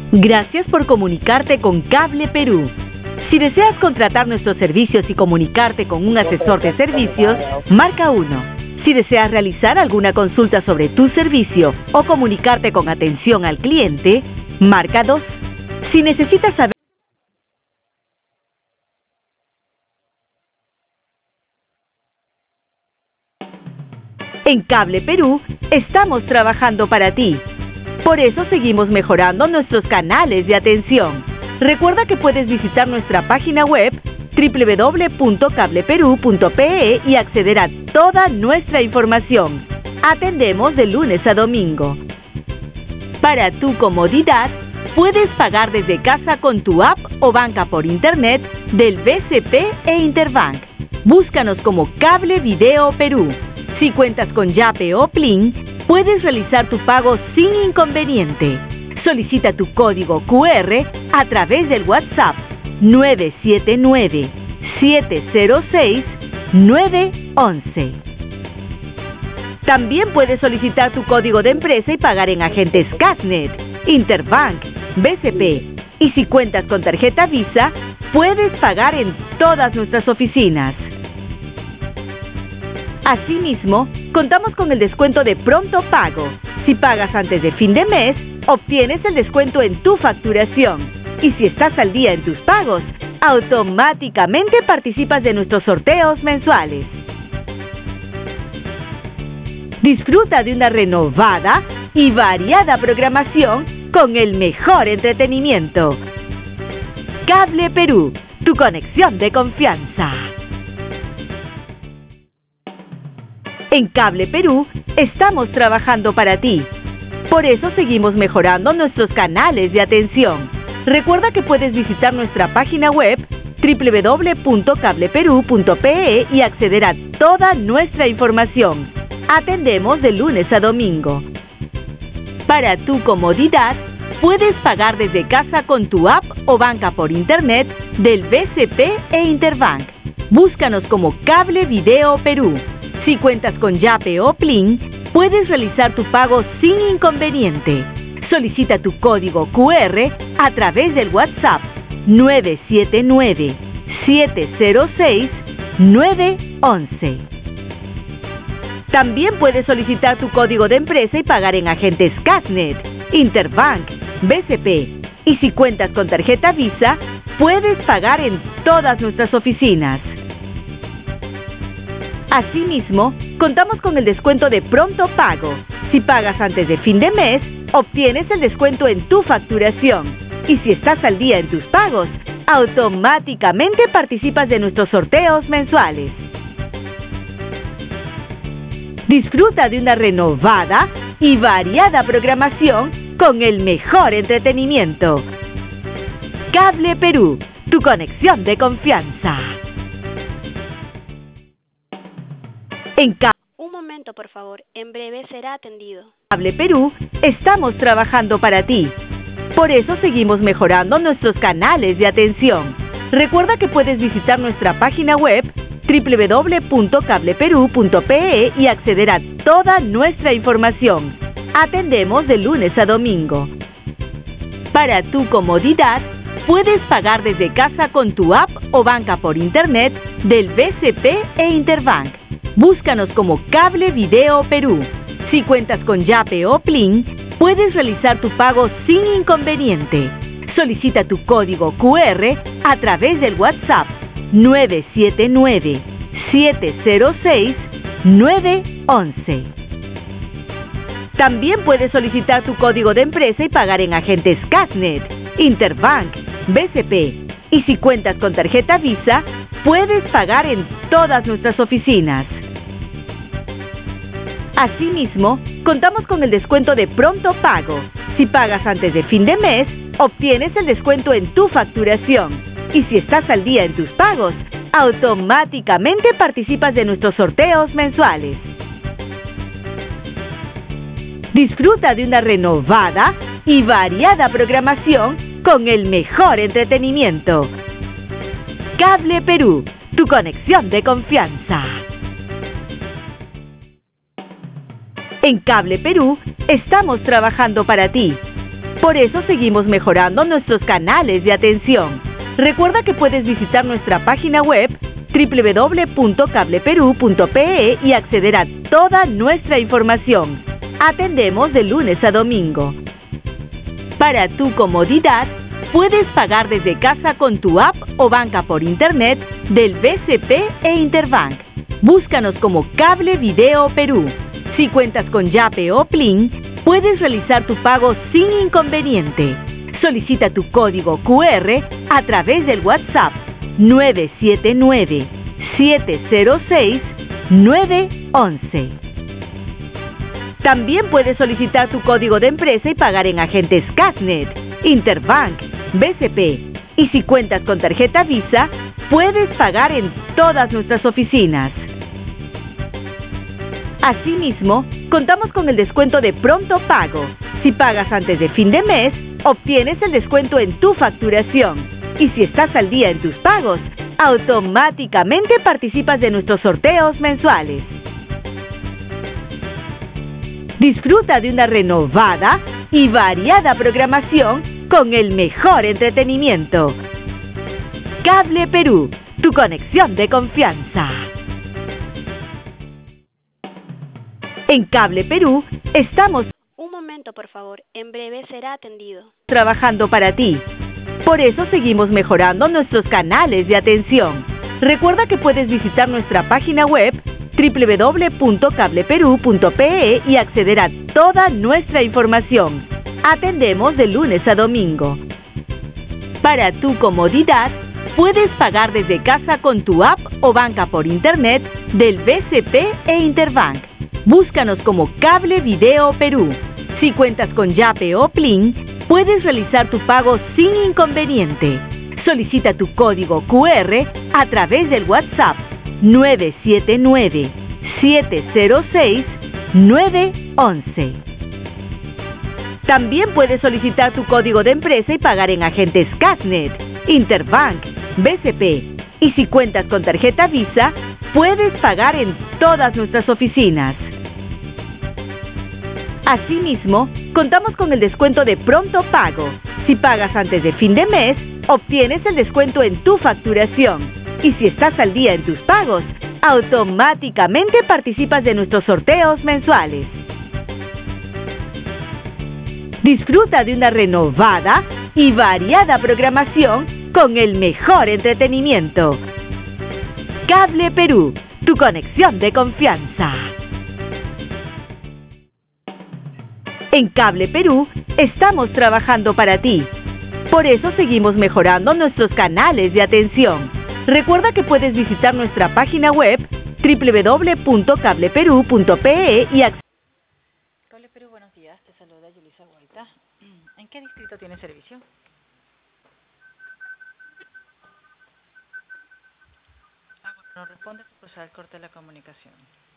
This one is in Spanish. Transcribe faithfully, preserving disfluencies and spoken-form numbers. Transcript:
Gracias por comunicarte con Cable Perú. Si deseas contratar nuestros servicios y comunicarte con un asesor de servicios, marca uno. Si deseas realizar alguna consulta sobre tu servicio o comunicarte con atención al cliente, marca dos. Si necesitas saber En Cable Perú, estamos trabajando para ti. Por eso seguimos mejorando nuestros canales de atención. Recuerda que puedes visitar nuestra página web doble u doble u doble u punto cable perú punto pe e y acceder a toda nuestra información. Atendemos de lunes a domingo. Para tu comodidad, puedes pagar desde casa con tu app o banca por internet del B C P e Interbank. Búscanos como Cable Video Perú. Si cuentas con Yape o Plin, puedes realizar tu pago sin inconveniente. Solicita tu código cu erre a través del WhatsApp nueve siete nueve, siete cero seis, nueve once. También puedes solicitar tu código de empresa y pagar en agentes Casnet, Interbank, B C P. Y si cuentas con tarjeta Visa, puedes pagar en todas nuestras oficinas. Asimismo, contamos con el descuento de pronto pago. Si pagas antes de fin de mes, obtienes el descuento en tu facturación. Y si estás al día en tus pagos, automáticamente participas de nuestros sorteos mensuales. Disfruta de una renovada y variada programación con el mejor entretenimiento. Cable Perú, tu conexión de confianza. En Cable Perú, estamos trabajando para ti. Por eso seguimos mejorando nuestros canales de atención. Recuerda que puedes visitar nuestra página web doble u doble u doble u punto cable perú punto pe e y acceder a toda nuestra información. Atendemos de lunes a domingo. Para tu comodidad, puedes pagar desde casa con tu app o banca por internet del B C P e Interbank. Búscanos como Cable Video Perú. Si cuentas con Yape o Plin, puedes realizar tu pago sin inconveniente. Solicita tu código cu erre a través del WhatsApp nueve siete nueve, siete cero seis, nueve once. También puedes solicitar tu código de empresa y pagar en agentes Casnet, Interbank, B C P. Y si cuentas con tarjeta Visa, puedes pagar en todas nuestras oficinas. Asimismo, contamos con el descuento de pronto pago. Si pagas antes de fin de mes, obtienes el descuento en tu facturación. Y si estás al día en tus pagos, automáticamente participas de nuestros sorteos mensuales. Disfruta de una renovada y variada programación con el mejor entretenimiento. Cable Perú, tu conexión de confianza. En Cable Un momento, por favor. En breve será atendido. Cable Perú, estamos trabajando para ti. Por eso seguimos mejorando nuestros canales de atención. Recuerda que puedes visitar nuestra página web doble u doble u doble u punto cable perú punto pe e y acceder a toda nuestra información. Atendemos de lunes a domingo. Para tu comodidad, puedes pagar desde casa con tu app o banca por internet del B C P e Interbank. Búscanos como Cable Video Perú. Si cuentas con Yape o Plin, puedes realizar tu pago sin inconveniente. Solicita tu código cu erre a través del WhatsApp nueve siete nueve, siete cero seis, nueve once. También puedes solicitar tu código de empresa y pagar en agentes Casnet, Interbank, B C P. Y si cuentas con tarjeta Visa, puedes pagar en todas nuestras oficinas. Asimismo, contamos con el descuento de pronto pago. Si pagas antes de fin de mes, obtienes el descuento en tu facturación. Y si estás al día en tus pagos, automáticamente participas de nuestros sorteos mensuales. Disfruta de una renovada y variada programación con el mejor entretenimiento. Cable Perú, tu conexión de confianza. En Cable Perú, estamos trabajando para ti. Por eso seguimos mejorando nuestros canales de atención. Recuerda que puedes visitar nuestra página web doble u doble u doble u punto cable perú punto pe e y acceder a toda nuestra información. Atendemos de lunes a domingo. Para tu comodidad, puedes pagar desde casa con tu app o banca por internet del B C P e Interbank. Búscanos como Cable Video Perú. Si cuentas con Yape o Plin, puedes realizar tu pago sin inconveniente. Solicita tu código cu erre a través del WhatsApp nueve siete nueve, siete cero seis, nueve once. También puedes solicitar tu código de empresa y pagar en agentes Casnet, Interbank, B C P. Y si cuentas con tarjeta Visa, puedes pagar en todas nuestras oficinas. Asimismo, contamos con el descuento de pronto pago. Si pagas antes de fin de mes, obtienes el descuento en tu facturación. Y si estás al día en tus pagos, automáticamente participas de nuestros sorteos mensuales. Disfruta de una renovada y variada programación con el mejor entretenimiento. Cable Perú, tu conexión de confianza. En Cable Perú estamos Un momento, por favor. En breve será atendido. trabajando para ti. Por eso seguimos mejorando nuestros canales de atención. Recuerda que puedes visitar nuestra página web doble u doble u doble u punto cable perú punto pe e y acceder a toda nuestra información. Atendemos de lunes a domingo. Para tu comodidad, puedes pagar desde casa con tu app o banca por internet del B C P e Interbank. Búscanos como Cable Video Perú. Si cuentas con Yape o Plin, puedes realizar tu pago sin inconveniente. Solicita tu código cu erre a través del WhatsApp nueve siete nueve, siete cero seis, nueve once. También puedes solicitar tu código de empresa y pagar en agentes Casnet, Interbank, B C P. Y si cuentas con tarjeta Visa, puedes pagar en todas nuestras oficinas. Asimismo, contamos con el descuento de pronto pago. Si pagas antes de fin de mes, obtienes el descuento en tu facturación. Y si estás al día en tus pagos, automáticamente participas de nuestros sorteos mensuales. Disfruta de una renovada y variada programación con el mejor entretenimiento. Cable Perú, tu conexión de confianza. En Cable Perú estamos trabajando para ti. Por eso seguimos mejorando nuestros canales de atención. Recuerda que puedes visitar nuestra página web doble u doble u doble u punto cable perú punto pe e y acceder. Cable Perú, buenos días. Te saluda Yulisa Guaita. ¿En qué distrito tiene servicio? Ah, bueno, no responde por proceder al corte de la comunicación.